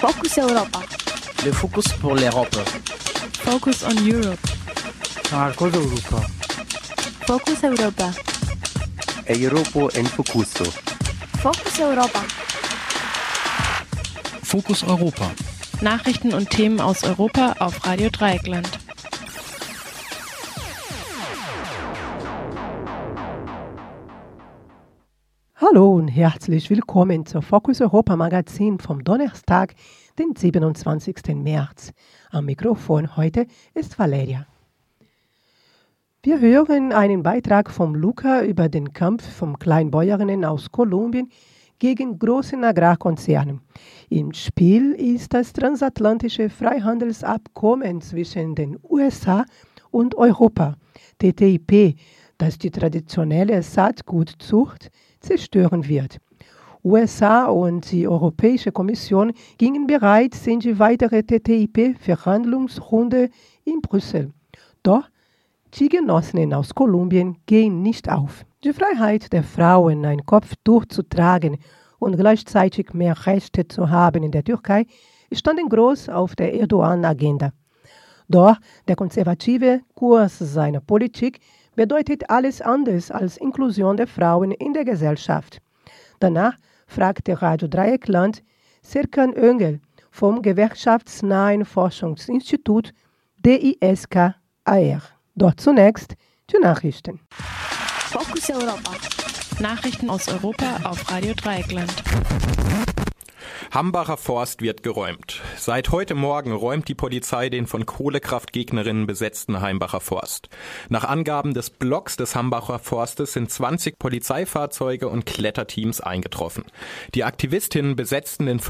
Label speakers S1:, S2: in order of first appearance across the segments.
S1: Focus Europa.
S2: Le Focus pour l'Europe.
S3: Focus on Europe.
S4: Marcos Europa.
S1: Focus Europa.
S5: Europa en Focuso.
S1: Focus Europa.
S6: Fokus Europa.
S3: Nachrichten und Themen aus Europa auf Radio Dreieckland.
S7: Hallo und herzlich willkommen zur Fokus Europa Magazin vom Donnerstag, den 27. März. Am Mikrofon heute ist Valeria. Wir hören einen Beitrag von Luca über den Kampf von Kleinbäuerinnen aus Kolumbien gegen großen Agrarkonzerne. Im Spiel ist das transatlantische Freihandelsabkommen zwischen den USA und Europa, TTIP, das die traditionelle Saatgutzucht zerstören wird. USA und die Europäische Kommission gingen bereits in die weitere TTIP-Verhandlungsrunde in Brüssel. Doch die Genossinnen aus Kolumbien gehen nicht auf. Die Freiheit der Frauen, ein Kopftuch zu tragen und gleichzeitig mehr Rechte zu haben in der Türkei, standen groß auf der Erdogan-Agenda. Doch der konservative Kurs seiner Politik bedeutet alles anders als Inklusion der Frauen in der Gesellschaft. Danach fragte Radio Dreieckland Serkan Öngel vom gewerkschaftsnahen Forschungsinstitut DISK-AR. Dort zunächst die Nachrichten.
S1: Focus Europa.
S3: Nachrichten aus Europa auf Radio Dreieckland.
S8: Hambacher Forst wird geräumt. Seit heute Morgen räumt die Polizei den von Kohlekraftgegnerinnen besetzten Heimbacher Forst. Nach Angaben des Blocks des Hambacher Forstes sind 20 Polizeifahrzeuge und Kletterteams eingetroffen. Die Aktivistinnen besetzten den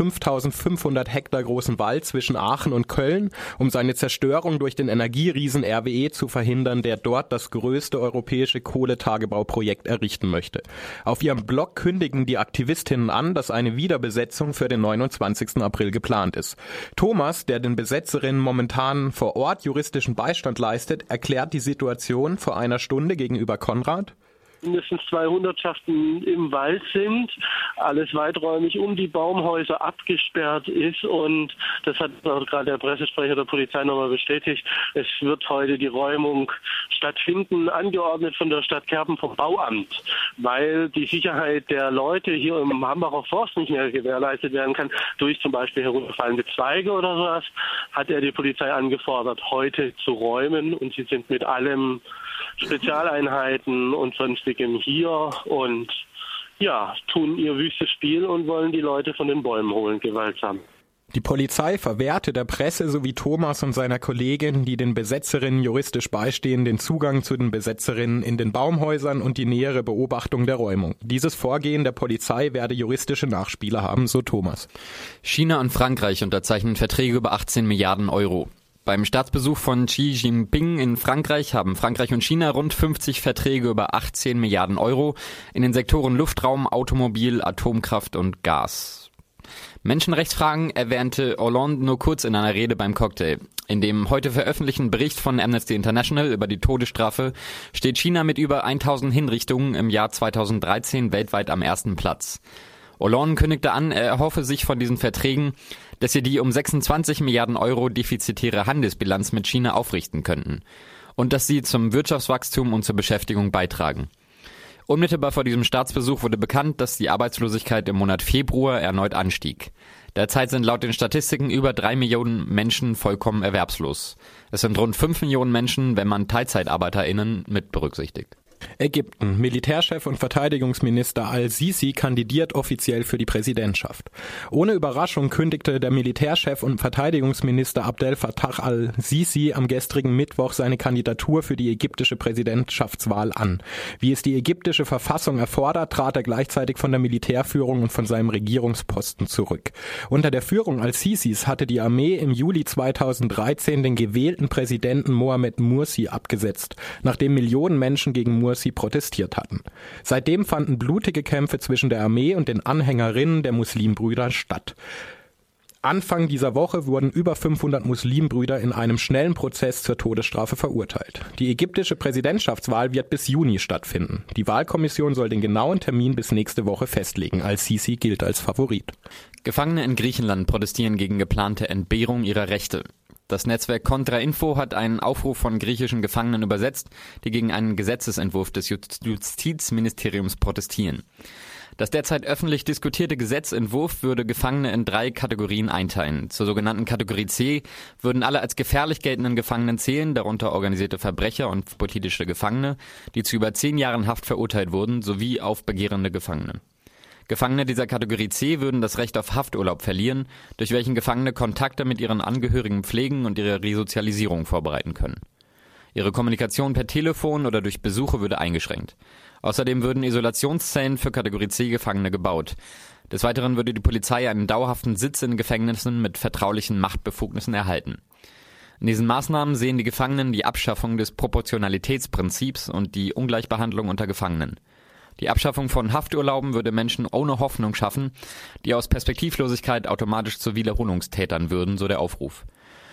S8: 5500 Hektar großen Wald zwischen Aachen und Köln, um seine Zerstörung durch den Energieriesen RWE zu verhindern, der dort das größte europäische Kohletagebauprojekt errichten möchte. Auf ihrem Blog kündigen die Aktivistinnen an, dass eine Wiederbesetzung für den 29. April geplant ist. Thomas, der den Besetzerinnen momentan vor Ort juristischen Beistand leistet, erklärt die Situation vor einer Stunde gegenüber Konrad.
S9: Mindestens 2 Hundertschaften im Wald sind, alles weiträumig um die Baumhäuser abgesperrt ist und das hat auch gerade der Pressesprecher der Polizei nochmal bestätigt. Es wird heute die Räumung stattfinden, angeordnet von der Stadt Kerpen vom Bauamt, weil die Sicherheit der Leute hier im Hambacher Forst nicht mehr gewährleistet werden kann, durch zum Beispiel herunterfallende Zweige oder sowas, hat er die Polizei angefordert, heute zu räumen und sie sind mit allem Spezialeinheiten und sonstigem hier und ja, tun ihr wüstes Spiel und wollen die Leute von den Bäumen holen, gewaltsam.
S8: Die Polizei verwehrte der Presse sowie Thomas und seiner Kollegin, die den Besetzerinnen juristisch beistehen, den Zugang zu den Besetzerinnen in den Baumhäusern und die nähere Beobachtung der Räumung. Dieses Vorgehen der Polizei werde juristische Nachspiele haben, so Thomas.
S10: China und Frankreich unterzeichnen Verträge über 18 Milliarden Euro. Beim Staatsbesuch von Xi Jinping in Frankreich haben Frankreich und China rund 50 Verträge über 18 Milliarden Euro in den Sektoren Luftraum, Automobil, Atomkraft und Gas. Menschenrechtsfragen erwähnte Hollande nur kurz in einer Rede beim Cocktail. In dem heute veröffentlichten Bericht von Amnesty International über die Todesstrafe steht China mit über 1000 Hinrichtungen im Jahr 2013 weltweit am ersten Platz. Hollande kündigte an, er erhoffe sich von diesen Verträgen, dass sie die um 26 Milliarden Euro defizitäre Handelsbilanz mit China aufrichten könnten und dass sie zum Wirtschaftswachstum und zur Beschäftigung beitragen. Unmittelbar vor diesem Staatsbesuch wurde bekannt, dass die Arbeitslosigkeit im Monat Februar erneut anstieg. Derzeit sind laut den Statistiken über 3 Millionen Menschen vollkommen erwerbslos. Es sind rund 5 Millionen Menschen, wenn man TeilzeitarbeiterInnen mit berücksichtigt.
S8: Ägypten. Militärchef und Verteidigungsminister al-Sisi kandidiert offiziell für die Präsidentschaft. Ohne Überraschung kündigte der Militärchef und Verteidigungsminister Abdel Fattah al-Sisi am gestrigen Mittwoch seine Kandidatur für die ägyptische Präsidentschaftswahl an. Wie es die ägyptische Verfassung erfordert, trat er gleichzeitig von der Militärführung und von seinem Regierungsposten zurück. Unter der Führung al-Sisis hatte die Armee im Juli 2013 den gewählten Präsidenten Mohamed Mursi abgesetzt, nachdem Millionen Menschen gegen Mursi protestiert hatten. Seitdem fanden blutige Kämpfe zwischen der Armee und den Anhängerinnen der Muslimbrüder statt. Anfang dieser Woche wurden über 500 Muslimbrüder in einem schnellen Prozess zur Todesstrafe verurteilt. Die ägyptische Präsidentschaftswahl wird bis Juni stattfinden. Die Wahlkommission soll den genauen Termin bis nächste Woche festlegen. Al-Sisi gilt als Favorit.
S10: Gefangene in Griechenland protestieren gegen geplante Entbehrung ihrer Rechte. Das Netzwerk Kontrainfo hat einen Aufruf von griechischen Gefangenen übersetzt, die gegen einen Gesetzesentwurf des Justizministeriums protestieren. Das derzeit öffentlich diskutierte Gesetzentwurf würde Gefangene in 3 Kategorien einteilen. Zur sogenannten Kategorie C würden alle als gefährlich geltenden Gefangenen zählen, darunter organisierte Verbrecher und politische Gefangene, die zu über 10 Jahren Haft verurteilt wurden, sowie aufbegehrende Gefangene. Gefangene dieser Kategorie C würden das Recht auf Hafturlaub verlieren, durch welchen Gefangene Kontakte mit ihren Angehörigen pflegen und ihre Resozialisierung vorbereiten können. Ihre Kommunikation per Telefon oder durch Besuche würde eingeschränkt. Außerdem würden Isolationszellen für Kategorie C Gefangene gebaut. Des Weiteren würde die Polizei einen dauerhaften Sitz in Gefängnissen mit vertraulichen Machtbefugnissen erhalten. In diesen Maßnahmen sehen die Gefangenen die Abschaffung des Proportionalitätsprinzips und die Ungleichbehandlung unter Gefangenen. Die Abschaffung von Hafturlauben würde Menschen ohne Hoffnung schaffen, die aus Perspektivlosigkeit automatisch zu Wiederholungstätern würden, so der Aufruf.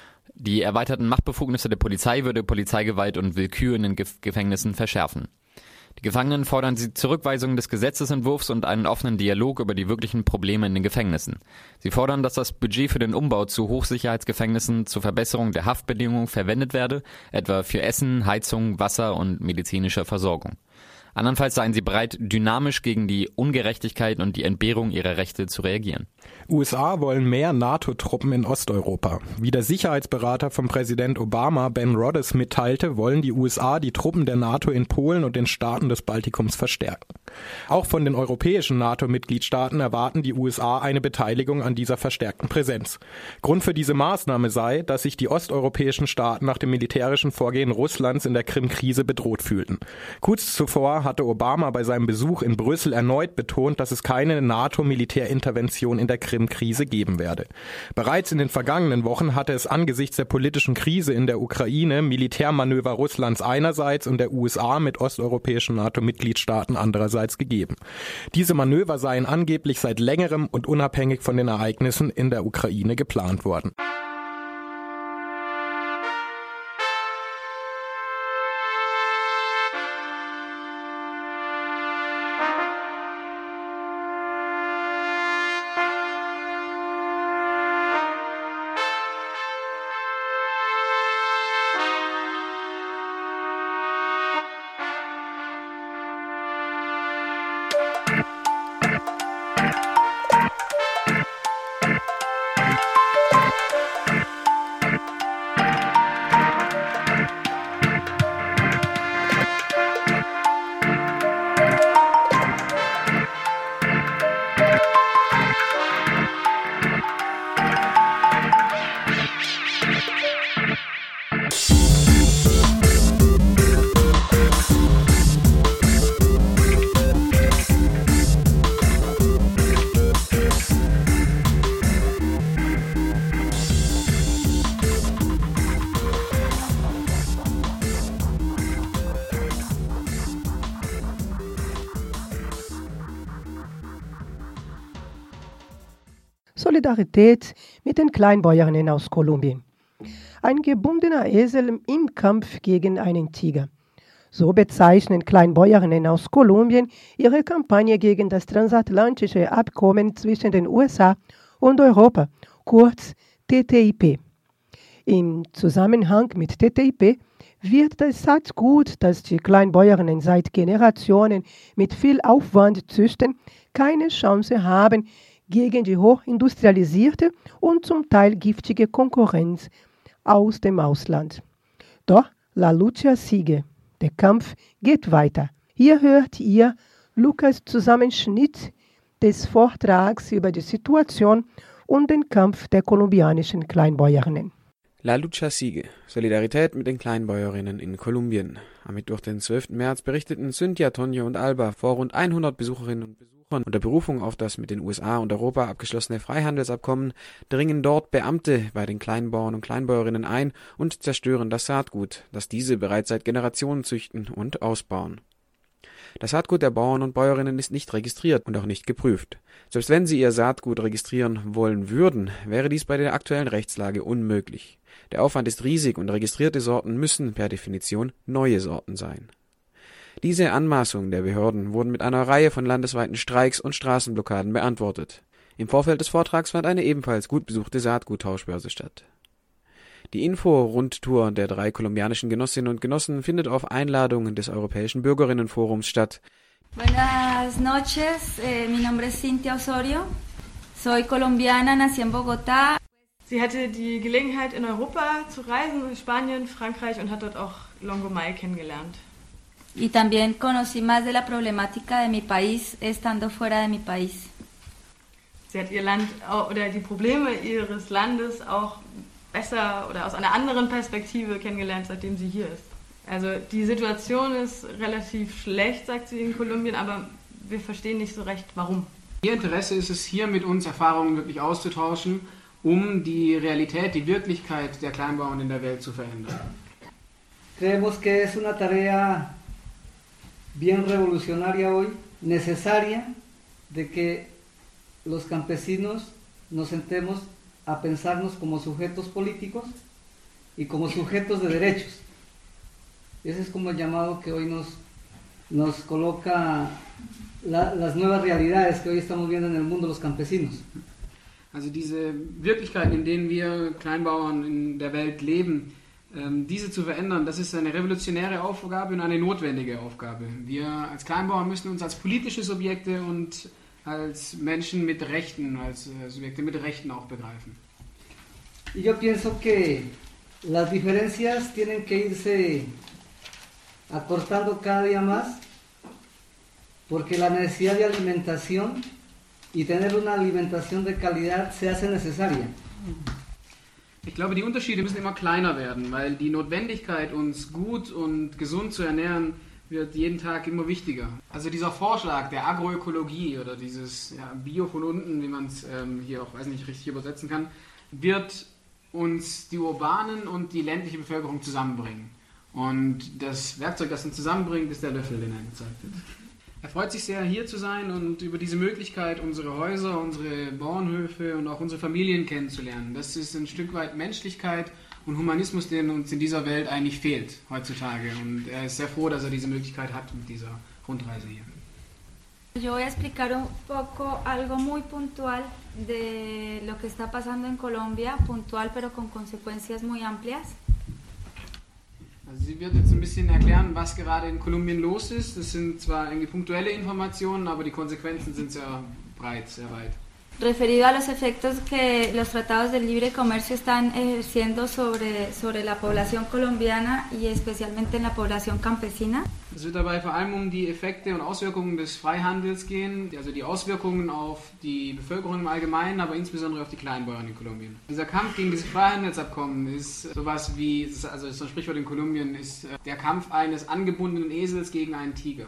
S10: Die erweiterten Machtbefugnisse der Polizei würde Polizeigewalt und Willkür in den Gefängnissen verschärfen. Die Gefangenen fordern die Zurückweisung des Gesetzesentwurfs und einen offenen Dialog über die wirklichen Probleme in den Gefängnissen. Sie fordern, dass das Budget für den Umbau zu Hochsicherheitsgefängnissen zur Verbesserung der Haftbedingungen verwendet werde, etwa für Essen, Heizung, Wasser und medizinische Versorgung. Andernfalls seien sie bereit, dynamisch gegen die Ungerechtigkeit und die Entbehrung ihrer Rechte zu reagieren.
S8: USA wollen mehr NATO-Truppen in Osteuropa. Wie der Sicherheitsberater von Präsident Obama, Ben Rhodes, mitteilte, wollen die USA die Truppen der NATO in Polen und den Staaten des Baltikums verstärken. Auch von den europäischen NATO-Mitgliedstaaten erwarten die USA eine Beteiligung an dieser verstärkten Präsenz. Grund für diese Maßnahme sei, dass sich die osteuropäischen Staaten nach dem militärischen Vorgehen Russlands in der Krim-Krise bedroht fühlten. Kurz zuvor hatte Obama bei seinem Besuch in Brüssel erneut betont, dass es keine NATO-Militärintervention in der Krim-Krise geben werde. Bereits in den vergangenen Wochen hatte es angesichts der politischen Krise in der Ukraine Militärmanöver Russlands einerseits und der USA mit osteuropäischen NATO-Mitgliedstaaten andererseits gegeben. Diese Manöver seien angeblich seit längerem und unabhängig von den Ereignissen in der Ukraine geplant worden.
S7: Solidarität mit den Kleinbäuerinnen aus Kolumbien. Ein gebundener Esel im Kampf gegen einen Tiger. So bezeichnen Kleinbäuerinnen aus Kolumbien ihre Kampagne gegen das transatlantische Abkommen zwischen den USA und Europa, kurz TTIP. Im Zusammenhang mit TTIP wird das Saatgut, das die Kleinbäuerinnen seit Generationen mit viel Aufwand züchten, keine Chance haben gegen die hochindustrialisierte und zum Teil giftige Konkurrenz aus dem Ausland. Doch La Lucha sigue. Der Kampf geht weiter. Hier hört ihr Lukas Zusammenschnitt des Vortrags über die Situation und den Kampf der kolumbianischen Kleinbäuerinnen.
S6: La Lucha sigue. Solidarität mit den Kleinbäuerinnen in Kolumbien. Am Mittwoch, den 12. März, berichteten Cynthia, Tonio und Alba vor rund 100 Besucherinnen und Besuchern unter Berufung auf das mit den USA und Europa abgeschlossene Freihandelsabkommen, dringen dort Beamte bei den Kleinbauern und Kleinbäuerinnen ein und zerstören das Saatgut, das diese bereits seit Generationen züchten und ausbauen. Das Saatgut der Bauern und Bäuerinnen ist nicht registriert und auch nicht geprüft. Selbst wenn sie ihr Saatgut registrieren wollen würden, wäre dies bei der aktuellen Rechtslage unmöglich. Der Aufwand ist riesig und registrierte Sorten müssen per Definition neue Sorten sein. Diese Anmaßungen der Behörden wurden mit einer Reihe von landesweiten Streiks und Straßenblockaden beantwortet. Im Vorfeld des Vortrags fand eine ebenfalls gut besuchte Saatguttauschbörse statt. Die Info-Rundtour der 3 kolumbianischen Genossinnen und Genossen findet auf Einladung des Europäischen Bürgerinnenforums statt.
S11: Buenas noches, mi nombre es Cintia Osorio, soy colombiana, nací en Bogotá.
S12: Sie hatte die Gelegenheit, in Europa zu reisen, in Spanien, Frankreich und hat dort auch Longomai kennengelernt.
S11: Y también conocí más de la problemática de mi país estando fuera de mi país.
S12: Sie hat ihr Land oder die Probleme ihres Landes auch besser oder aus einer anderen Perspektive kennengelernt, seitdem sie hier ist. Also die Situation ist relativ schlecht, sagt sie, in Kolumbien, aber wir verstehen nicht so recht, warum.
S13: Ihr Interesse ist es, hier mit uns Erfahrungen wirklich auszutauschen, um die Realität, die Wirklichkeit der Kleinbauern in der Welt zu verändern.
S14: Creemos que es una tarea bien revolucionaria hoy, necesaria, de que los campesinos nos sentemos a pensarnos como sujetos políticos y como sujetos de derechos. Ese es como el llamado que hoy nos coloca las nuevas realidades que hoy estamos viendo en el mundo los campesinos.
S13: Also diese Wirklichkeiten, in denen wir Kleinbauern in der Welt leben, diese zu verändern, das ist eine revolutionäre Aufgabe und eine notwendige Aufgabe. Wir als Kleinbauern müssen uns als politische Subjekte und als Menschen mit Rechten, als Subjekte mit Rechten auch begreifen.
S14: Y yo pienso que las diferencias tienen que irse acortando cada día más, porque la necesidad de alimentación y tener una alimentación de calidad se hace necesaria.
S13: Ich glaube, die Unterschiede müssen immer kleiner werden, weil die Notwendigkeit, uns gut und gesund zu ernähren, wird jeden Tag immer wichtiger. Also dieser Vorschlag der Agroökologie oder dieses Bio von unten, wie man es hier auch nicht richtig übersetzen kann, wird uns die urbanen und die ländliche Bevölkerung zusammenbringen. Und das Werkzeug, das uns zusammenbringt, ist der Löffel, den er gezeigt hat. Er freut sich sehr, hier zu sein und über diese Möglichkeit, unsere Häuser, unsere Bauernhöfe und auch unsere Familien kennenzulernen. Das ist ein Stück weit Menschlichkeit und Humanismus, der uns in dieser Welt eigentlich fehlt heutzutage. Und er ist sehr froh, dass er diese Möglichkeit hat mit dieser Rundreise hier.
S11: Yo voy a explicar un poco algo muy puntual de lo que está pasando en Colombia, puntual pero con consecuencias muy amplias.
S13: Also sie wird jetzt ein bisschen erklären, was gerade in Kolumbien los ist. Das sind zwar irgendwie punktuelle Informationen, aber die Konsequenzen sind sehr breit, sehr weit.
S11: Referido a los efectos que los tratados de libre comercio están ejerciendo sobre la población colombiana y especialmente en la población campesina.
S13: Es wird dabei vor allem um die Effekte und Auswirkungen des Freihandels gehen, also die Auswirkungen auf die Bevölkerung im Allgemeinen, aber insbesondere auf die Kleinbauern in Kolumbien. Dieser Kampf gegen dieses Freihandelsabkommen ist sowas wie, also so ein Sprichwort in Kolumbien, ist der Kampf eines angebundenen Esels gegen einen Tiger.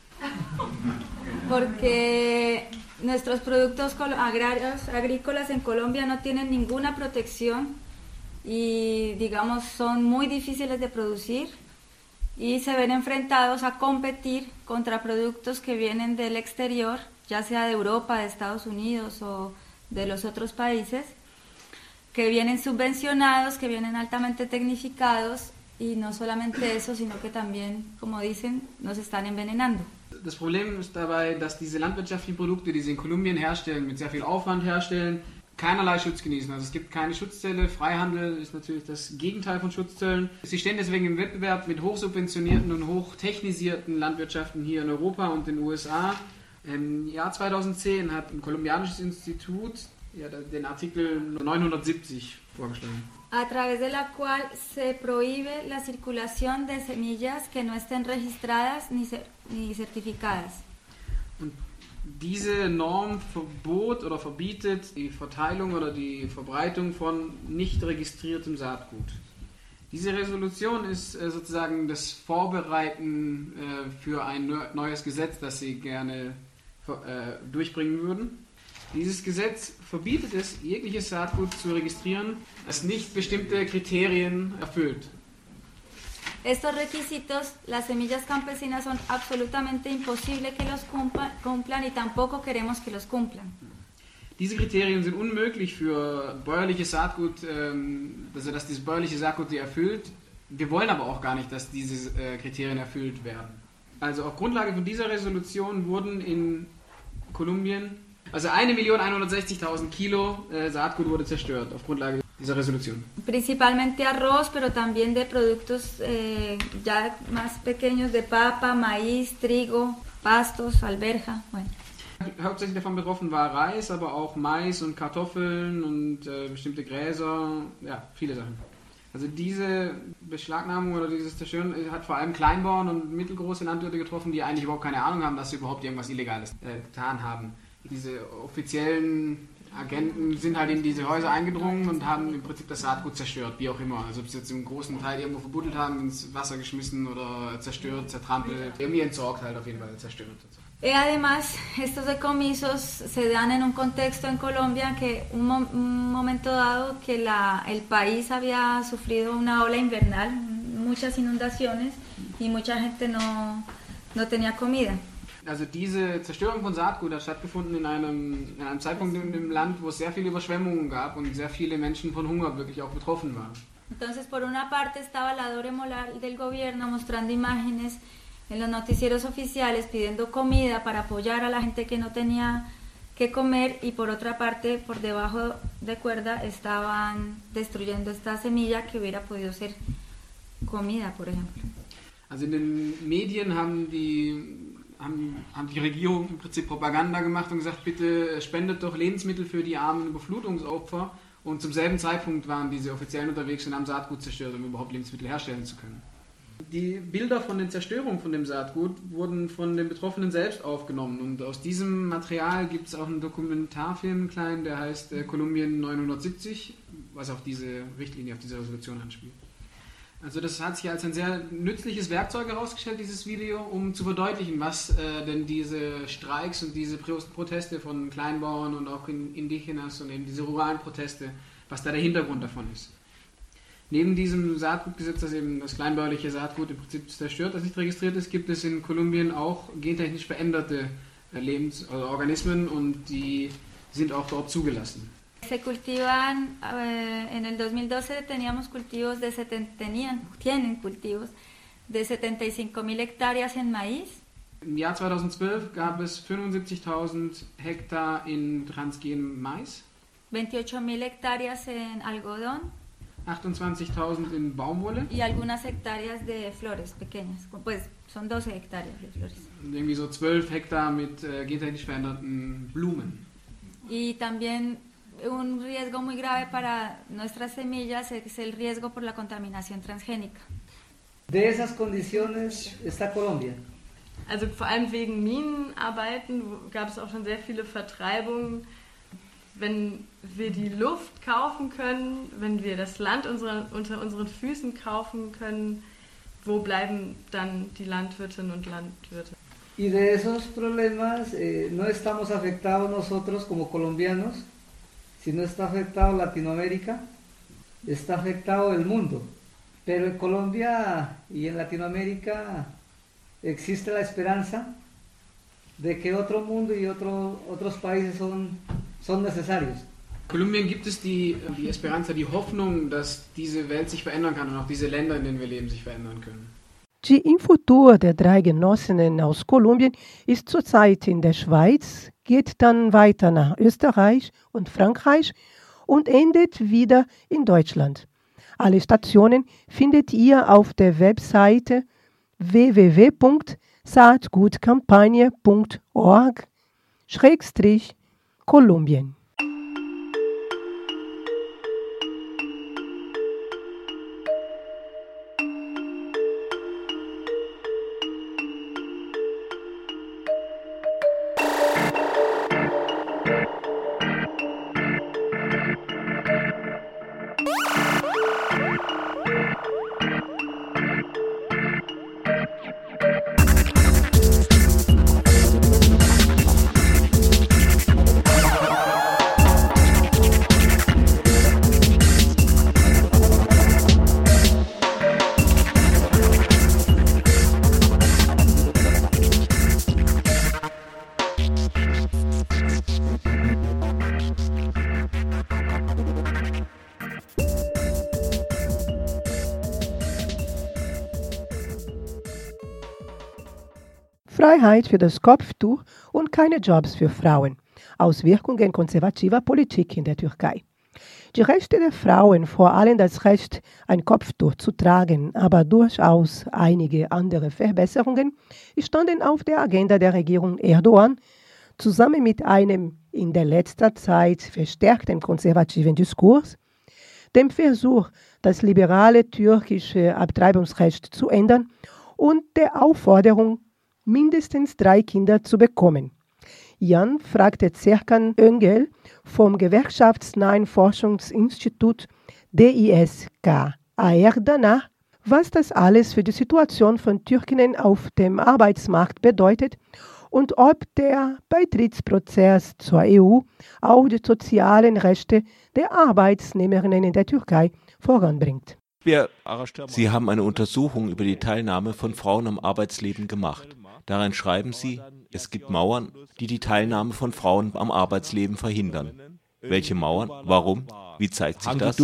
S11: Porque nuestros productos agrícolas en Colombia no tienen ninguna protección y digamos son muy difíciles de producir y se ven enfrentados a competir contra productos que vienen del exterior, ya sea de Europa, de Estados Unidos o de los otros países, que vienen subvencionados, que vienen altamente tecnificados y no solamente eso, sino que también, como dicen, nos están envenenando.
S13: Das Problem ist dabei, dass diese landwirtschaftlichen Produkte, die sie in Kolumbien herstellen, mit sehr viel Aufwand herstellen, keinerlei Schutz genießen. Also es gibt keine Schutzzölle. Freihandel ist natürlich das Gegenteil von Schutzzöllen. Sie stehen deswegen im Wettbewerb mit hochsubventionierten und hochtechnisierten Landwirtschaften hier in Europa und in den USA. Im Jahr 2010 hat ein kolumbianisches Institut den Artikel 970 vorgeschlagen.
S11: A través de la cual se prohíbe la circulación de semillas que no estén registradas ni certificadas.
S13: Und diese Norm verbietet die Verteilung oder die Verbreitung von nicht registriertem Saatgut. Diese Resolution ist sozusagen das Vorbereiten für ein neues Gesetz, das sie gerne durchbringen würden. Dieses Gesetz verbietet es, jegliches Saatgut zu registrieren, das nicht bestimmte Kriterien erfüllt.
S11: estos requisitos, las semillas campesinas son absolutamente imposible que los cumplan y tampoco queremos que los cumplan.
S13: Diese Kriterien sind unmöglich für bäuerliches Saatgut, dass dieses bäuerliche Saatgut sie erfüllt. Wir wollen aber auch gar nicht, dass diese Kriterien erfüllt werden. Also auf Grundlage von dieser Resolution wurden in Kolumbien, also 1.160.000 Kilo Saatgut wurde zerstört auf Grundlage dieser Resolution.
S11: Principalmente arroz, pero también de productos ya más pequeños de papa, maíz, trigo, pastos, alberja. Bueno.
S13: Hauptsächlich davon betroffen war Reis, aber auch Mais und Kartoffeln und bestimmte Gräser, ja, viele Sachen. Also diese Beschlagnahmung oder dieses Zerstören hat vor allem Kleinbauern und mittelgroße Landwirte getroffen, die eigentlich überhaupt keine Ahnung haben, dass sie überhaupt irgendwas Illegales getan haben. Diese offiziellen Agenten sind halt in diese Häuser eingedrungen und haben im Prinzip das Saatgut zerstört, wie auch immer. Also ob sie jetzt im großen Teil irgendwo verbuddelt haben, ins Wasser geschmissen oder zerstört, zertrampelt, irgendwie entsorgt halt auf jeden Fall, zerstört.
S11: Además, estos decomisos se dan en un contexto en Colombia que un momento dado que el país había sufrido una ola invernal, muchas inundaciones y mucha gente no tenía comida.
S13: Also diese Zerstörung von Saatgut hat stattgefunden in einem Zeitpunkt im Land, wo es sehr viele Überschwemmungen gab und sehr viele Menschen von Hunger wirklich auch betroffen waren.
S11: Entonces, por una parte estaba la doble moral del gobierno mostrando imágenes en los noticieros oficiales pidiendo comida para apoyar a la gente que no tenía que comer y por otra parte, por debajo de cuerda, estaban destruyendo esta semilla que hubiera podido ser comida, por ejemplo.
S13: Also in den Medien haben die Regierung im Prinzip Propaganda gemacht und gesagt, bitte spendet doch Lebensmittel für die armen Überflutungsopfer. Und zum selben Zeitpunkt waren diese Offiziellen unterwegs und haben Saatgut zerstört, um überhaupt Lebensmittel herstellen zu können. Die Bilder von den Zerstörungen von dem Saatgut wurden von den Betroffenen selbst aufgenommen. Und aus diesem Material gibt es auch einen Dokumentarfilm, klein, der heißt Kolumbien 970, was auf diese Richtlinie, auf diese Resolution anspielt. Also das hat sich als ein sehr nützliches Werkzeug herausgestellt, dieses Video, um zu verdeutlichen, was denn diese Streiks und diese Proteste von Kleinbauern und auch Indigenas und eben diese ruralen Proteste, was da der Hintergrund davon ist. Neben diesem Saatgutgesetz, das eben das kleinbäuerliche Saatgut im Prinzip zerstört, das nicht registriert ist, gibt es in Kolumbien auch gentechnisch veränderte Organismen und die sind auch dort zugelassen.
S11: Se cultivan, en el 2012 tenían cultivos de 75.000 hectáreas en maíz.
S13: Im Jahr 2012 gab es 75.000 Hektar in transgenem Mais.
S11: 28.000 hectáreas en algodón.
S13: 28.000 in Baumwolle.
S11: Y algunas hectáreas de flores pequeñas, pues son 12 hectáreas de flores.
S13: Und irgendwie so 12 Hektar mit gentechnisch veränderten Blumen.
S11: Y también un riesgo muy grave para nuestras semillas es el riesgo por la contaminación transgénica.
S14: De esas condiciones está Colombia.
S12: Also vor allem wegen Minenarbeiten gab es auch schon sehr viele Vertreibungen. Wenn wir die Luft kaufen können, wenn wir das Land unter unseren Füßen kaufen können, wo bleiben dann die Landwirtinnen und Landwirte?
S14: Y de esos problemas no estamos afectados nosotros como colombianos, sino está afectado Latinoamérica, está afectado el mundo. Pero en Colombia y en Latinoamérica existe la esperanza de que otro mundo y otros países son necesarios.
S13: In Kolumbien gibt es die Esperanza, die Hoffnung, dass diese Welt sich verändern kann und auch diese Länder, in denen wir leben, sich verändern können.
S7: Die Infutur der drei Genossinnen aus Kolumbien ist zurzeit in der Schweiz, geht dann weiter nach Österreich und Frankreich und endet wieder in Deutschland. Alle Stationen findet ihr auf der Webseite www.saatgutkampagne.org/Kolumbien. Freiheit für das Kopftuch und keine Jobs für Frauen. Auswirkungen konservativer Politik in der Türkei. Die Rechte der Frauen, vor allem das Recht, ein Kopftuch zu tragen, aber durchaus einige andere Verbesserungen, standen auf der Agenda der Regierung Erdogan, zusammen mit einem in der letzten Zeit verstärkten konservativen Diskurs, dem Versuch, das liberale türkische Abtreibungsrecht zu ändern und der Aufforderung, mindestens 3 Kinder zu bekommen. Jan fragte Serkan Öngel vom gewerkschaftsnahen Forschungsinstitut DISK danach, was das alles für die Situation von Türkinnen auf dem Arbeitsmarkt bedeutet und ob der Beitrittsprozess zur EU auch die sozialen Rechte der Arbeitsnehmerinnen in der Türkei voranbringt.
S15: Sie haben eine Untersuchung über die Teilnahme von Frauen am Arbeitsleben gemacht. Darin schreiben Sie, es gibt Mauern, die die Teilnahme von Frauen am Arbeitsleben verhindern. Welche Mauern? Warum? Wie zeigt sich das?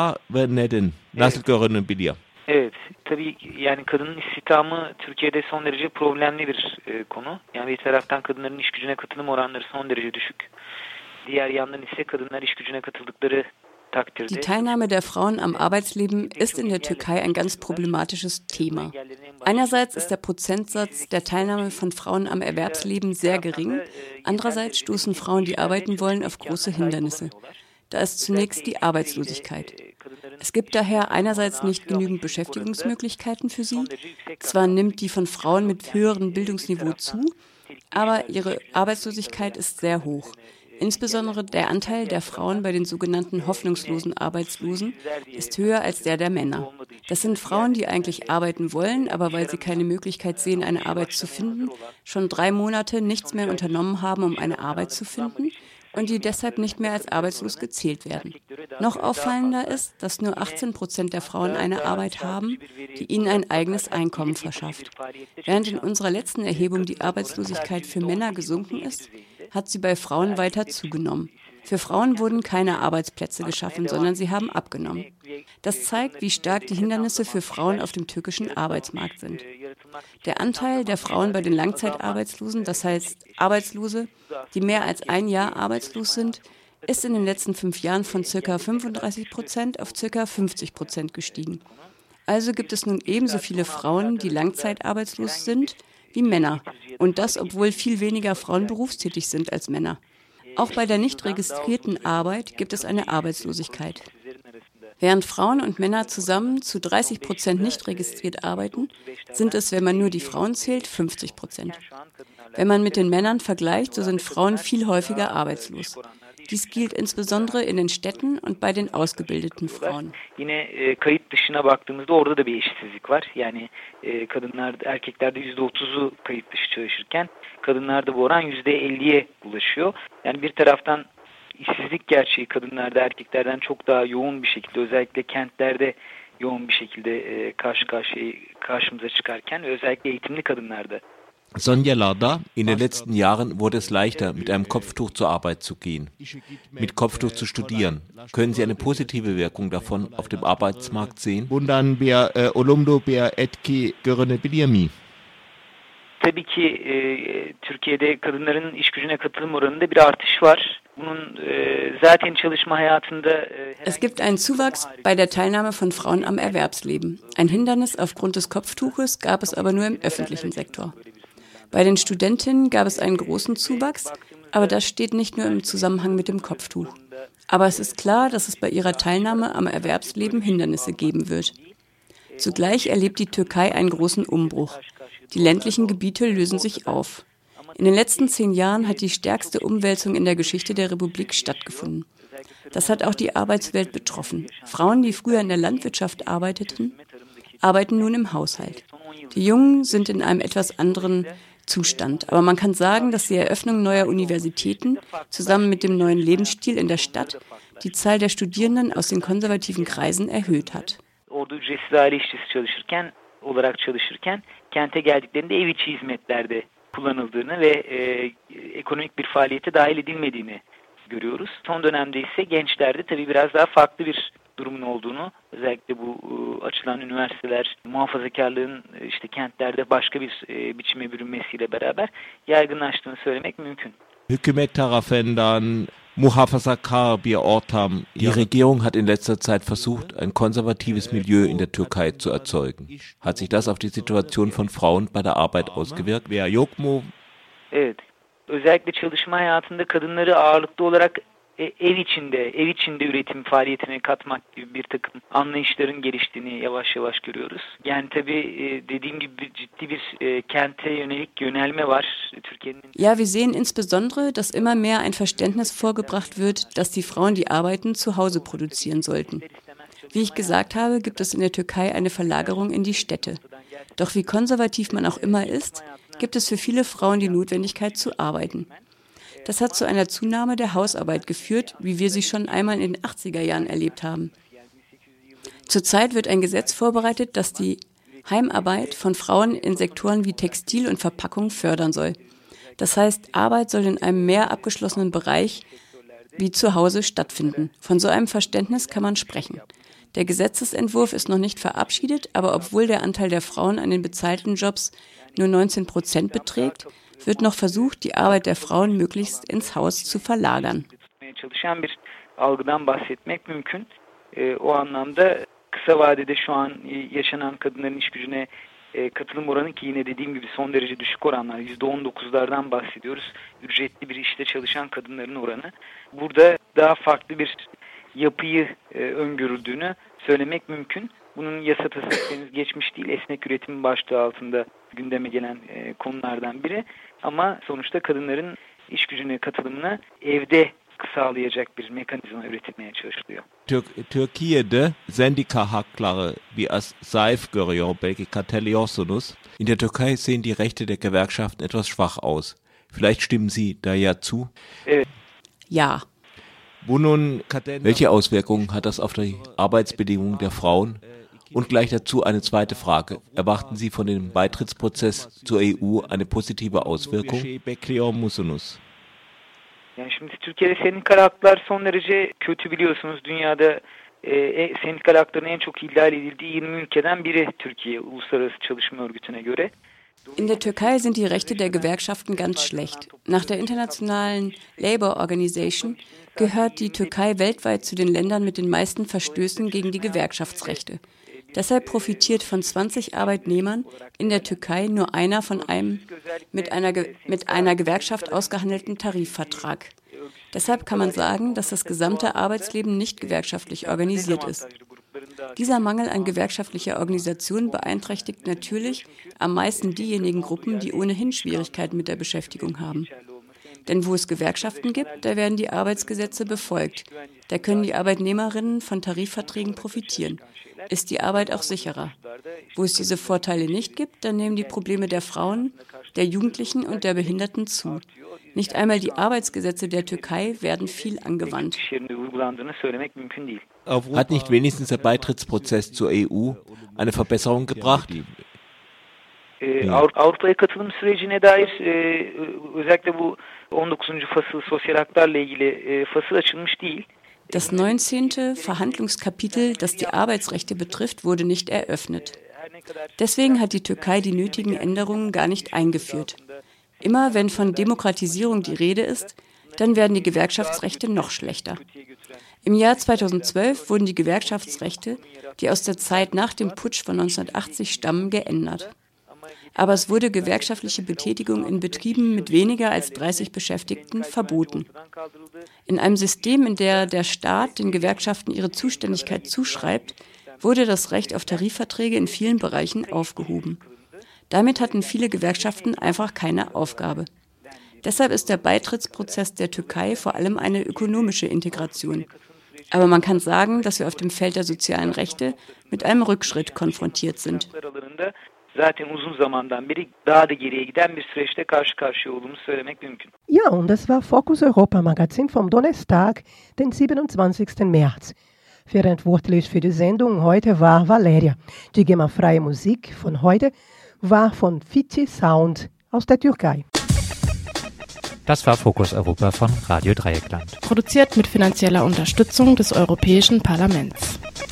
S16: Evet, tabii yani kadının istihdamı Türkiye'de son derece problemli bir konu. Yani bir taraftan kadınların iş gücüne katılım oranları son derece düşük. Diğer yandan ise kadınlar iş gücüne katıldıkları
S17: Die Teilnahme der Frauen am Arbeitsleben ist in der Türkei ein ganz problematisches Thema. Einerseits ist der Prozentsatz der Teilnahme von Frauen am Erwerbsleben sehr gering, andererseits stoßen Frauen, die arbeiten wollen, auf große Hindernisse. Da ist zunächst die Arbeitslosigkeit. Es gibt daher einerseits nicht genügend Beschäftigungsmöglichkeiten für sie. Zwar nimmt die von Frauen mit höherem Bildungsniveau zu, aber ihre Arbeitslosigkeit ist sehr hoch. Insbesondere der Anteil der Frauen bei den sogenannten hoffnungslosen Arbeitslosen ist höher als der Männer. Das sind Frauen, die eigentlich arbeiten wollen, aber weil sie keine Möglichkeit sehen, eine Arbeit zu finden, schon 3 Monate nichts mehr unternommen haben, um eine Arbeit zu finden und die deshalb nicht mehr als arbeitslos gezählt werden. Noch auffallender ist, dass nur 18% der Frauen eine Arbeit haben, die ihnen ein eigenes Einkommen verschafft. Während in unserer letzten Erhebung die Arbeitslosigkeit für Männer gesunken ist, hat sie bei Frauen weiter zugenommen. Für Frauen wurden keine Arbeitsplätze geschaffen, sondern sie haben abgenommen. Das zeigt, wie stark die Hindernisse für Frauen auf dem türkischen Arbeitsmarkt sind. Der Anteil der Frauen bei den Langzeitarbeitslosen, das heißt Arbeitslose, die mehr als 1 Jahr arbeitslos sind, ist in den letzten 5 Jahren von ca. 35% auf ca. 50% gestiegen. Also gibt es nun ebenso viele Frauen, die langzeitarbeitslos sind, wie Männer. Und das, obwohl viel weniger Frauen berufstätig sind als Männer. Auch bei der nicht registrierten Arbeit gibt es eine Arbeitslosigkeit. Während Frauen und Männer zusammen zu 30% nicht registriert arbeiten, sind es, wenn man nur die Frauen zählt, 50%. Wenn man mit den Männern vergleicht, so sind Frauen viel häufiger arbeitslos. Dies gilt insbesondere in den Städten und bei den ausgebildeten Frauen.
S16: Yine kayıt dışına baktığımızda orada da bir eşitsizlik var. Yani kadınlar, erkeklerde %30'u kayıt dışı çalışırken kadınlarda bu oran %50'ye ulaşıyor. Yani bir taraftan işsizlik gerçeği kadınlarda erkeklerden çok daha yoğun bir şekilde, özellikle kentlerde yoğun bir şekilde karşımıza çıkarken ve özellikle eğitimli kadınlarda.
S15: Sonja Larda, in den letzten Jahren wurde es leichter, mit einem Kopftuch zur Arbeit zu gehen, mit Kopftuch zu studieren. Können Sie eine positive Wirkung davon auf dem Arbeitsmarkt sehen?
S18: Bundan bir olumlu bir etki görünebiliyor mu?
S16: Tabii ki Türkiye'de kadınların iş gücüne katılım oranında bir artış var. Bunun zaten çalışma hayatında
S17: Es gibt einen Zuwachs bei der Teilnahme von Frauen am Erwerbsleben. Ein Hindernis aufgrund des Kopftuches gab es aber nur im öffentlichen Sektor. Bei den Studentinnen gab es einen großen Zuwachs, aber das steht nicht nur im Zusammenhang mit dem Kopftuch. Aber es ist klar, dass es bei ihrer Teilnahme am Erwerbsleben Hindernisse geben wird. Zugleich erlebt die Türkei einen großen Umbruch. Die ländlichen Gebiete lösen sich auf. In den letzten 10 Jahren hat die stärkste Umwälzung in der Geschichte der Republik stattgefunden. Das hat auch die Arbeitswelt betroffen. Frauen, die früher in der Landwirtschaft arbeiteten, arbeiten nun im Haushalt. Die Jungen sind in einem etwas anderen Zustand. Aber man kann sagen, dass die Eröffnung neuer Universitäten zusammen mit dem neuen Lebensstil in der Stadt die Zahl der Studierenden aus den konservativen Kreisen erhöht hat.
S16: Orada ücretsiz aile işçisi olarak çalışırken kente geldiklerinde ev içi hizmetlerde kullanıldığını ve ekonomik bir faaliyete dahil edilmediğini görüyoruz. Son dönemde ise gençlerde tabii biraz daha farklı bir durumun olduğunu, özellikle bu açılan üniversiteler muhafazakarlığın işte kentlerde başka bir biçime bürünmesiyle beraber yaygınlaştığını söylemek mümkün.
S18: Hükümet tarafından muhafazakar bir ortam.
S15: Die Regierung hat in letzter Zeit versucht, ein konservatives Milieu in der Türkei zu erzeugen. Hat sich das auf die Situation von Frauen bei der Arbeit ausgewirkt?
S16: Evet. Özellikle çalışma hayatında kadınları ağırlıklı olarak ev içinde üretim faaliyetine katmak gibi bir takım anlayışların geliştiğini yavaş yavaş görüyoruz. Yani tabii dediğim gibi ciddi bir kente yönelik yönelme var Türkiye'nin.
S17: Ja, wir sehen insbesondere, dass immer mehr ein Verständnis vorgebracht wird, dass die Frauen die Arbeiten zu Hause produzieren sollten. Wie ich gesagt habe, gibt es in der Türkei eine Verlagerung in die Städte. Doch wie konservativ man auch immer ist, gibt es für viele Frauen die Notwendigkeit zu arbeiten. Das hat zu einer Zunahme der Hausarbeit geführt, wie wir sie schon einmal in den 80er Jahren erlebt haben. Zurzeit wird ein Gesetz vorbereitet, das die Heimarbeit von Frauen in Sektoren wie Textil und Verpackung fördern soll. Das heißt, Arbeit soll in einem mehr abgeschlossenen Bereich wie zu Hause stattfinden. Von so einem Verständnis kann man sprechen. Der Gesetzesentwurf ist noch nicht verabschiedet, aber obwohl der Anteil der Frauen an den bezahlten Jobs nur 19% beträgt, wird noch versucht, die Arbeit der Frauen möglichst ins Haus zu verlagern.
S16: Çalışan bir algıdan bahsetmek mümkün. O anlamda kısa vadede şu an yaşanan kadınların iş gücüne katılım oranı ki yine dediğim gibi son derece düşük oranlar, %19'lardan bahsediyoruz. Ücretli bir işte çalışan kadınların oranı. Burada daha farklı bir yapıyı öngörüldüğünü söylemek mümkün. Bunun yasa tasarısı henüz geçmiş değil. Esnek üretim başlığı altında gündeme gelen konulardan biri. Ama sonuçta kadınların iş gücüne katılımını evde sağlayacak bir mekanizma üretilmeye çalışılıyor.
S18: Türkiye'de sendika hakları wie es Saif görüyor, belki karteliyorsunuz.
S15: In der Türkei sehen die Rechte der Gewerkschaften etwas schwach aus. Vielleicht stimmen Sie da ja zu?
S16: Evet.
S17: Ja.
S15: Welche Auswirkungen hat das auf die Arbeitsbedingungen der Frauen? Und gleich dazu eine zweite Frage. Erwarten Sie von dem Beitrittsprozess zur EU eine positive Auswirkung?
S16: Yani şimdi Türkiye'de sendikal haklar son derece kötü biliyorsunuz. Dünyada sendikal hakların en çok ihlal edildiği 20 ülkeden biri Türkiye Uluslararası Çalışma Örgütü'ne göre.
S17: In der Türkei sind die Rechte der Gewerkschaften ganz schlecht. Nach der Internationalen Labour Organization gehört die Türkei weltweit zu den Ländern mit den meisten Verstößen gegen die Gewerkschaftsrechte. Deshalb profitiert von 20 Arbeitnehmern in der Türkei nur einer von einem mit einer Gewerkschaft ausgehandelten Tarifvertrag. Deshalb kann man sagen, dass das gesamte Arbeitsleben nicht gewerkschaftlich organisiert ist. Dieser Mangel an gewerkschaftlicher Organisation beeinträchtigt natürlich am meisten diejenigen Gruppen, die ohnehin Schwierigkeiten mit der Beschäftigung haben. Denn wo es Gewerkschaften gibt, da werden die Arbeitsgesetze befolgt. Da können die Arbeitnehmerinnen von Tarifverträgen profitieren. Ist die Arbeit auch sicherer. Wo es diese Vorteile nicht gibt, dann nehmen die Probleme der Frauen, der Jugendlichen und der Behinderten zu. Nicht einmal die Arbeitsgesetze der Türkei werden viel angewandt.
S15: Hat nicht wenigstens der Beitrittsprozess zur EU eine Verbesserung gebracht?
S16: Avrupa'ya katılım sürecine dair özellikle bu 19. fasıl sosyal haklarla ilgili fasıl açılmış değil.
S17: Das 19. Verhandlungskapitel, das die Arbeitsrechte betrifft, wurde nicht eröffnet. Deswegen hat die Türkei die nötigen Änderungen gar nicht eingeführt. Immer wenn von Demokratisierung die Rede ist, dann werden die Gewerkschaftsrechte noch schlechter. Im Jahr 2012 wurden die Gewerkschaftsrechte, die aus der Zeit nach dem Putsch von 1980 stammen, geändert. Aber es wurde gewerkschaftliche Betätigung in Betrieben mit weniger als 30 Beschäftigten verboten. In einem System, in dem der Staat den Gewerkschaften ihre Zuständigkeit zuschreibt, wurde das Recht auf Tarifverträge in vielen Bereichen aufgehoben. Damit hatten viele Gewerkschaften einfach keine Aufgabe. Deshalb ist der Beitrittsprozess der Türkei vor allem eine ökonomische Integration. Aber man kann sagen, dass wir auf dem Feld der sozialen Rechte mit einem Rückschritt konfrontiert sind.
S16: Zaten uzun zamandan beri daha da geriye giden bir süreçte karşı karşıya olduğumuzu söylemek mümkün.
S7: Ja, und das war Fokus Europa Magazin vom Donnerstag, den 27. März. Verantwortlich für die Sendung heute war Valeria. Die GEMA-freie Musik von heute war von Fici Sound aus der Türkei.
S19: Das war Fokus Europa von Radio Dreieckland.
S3: Produziert mit finanzieller Unterstützung des Europäischen Parlaments.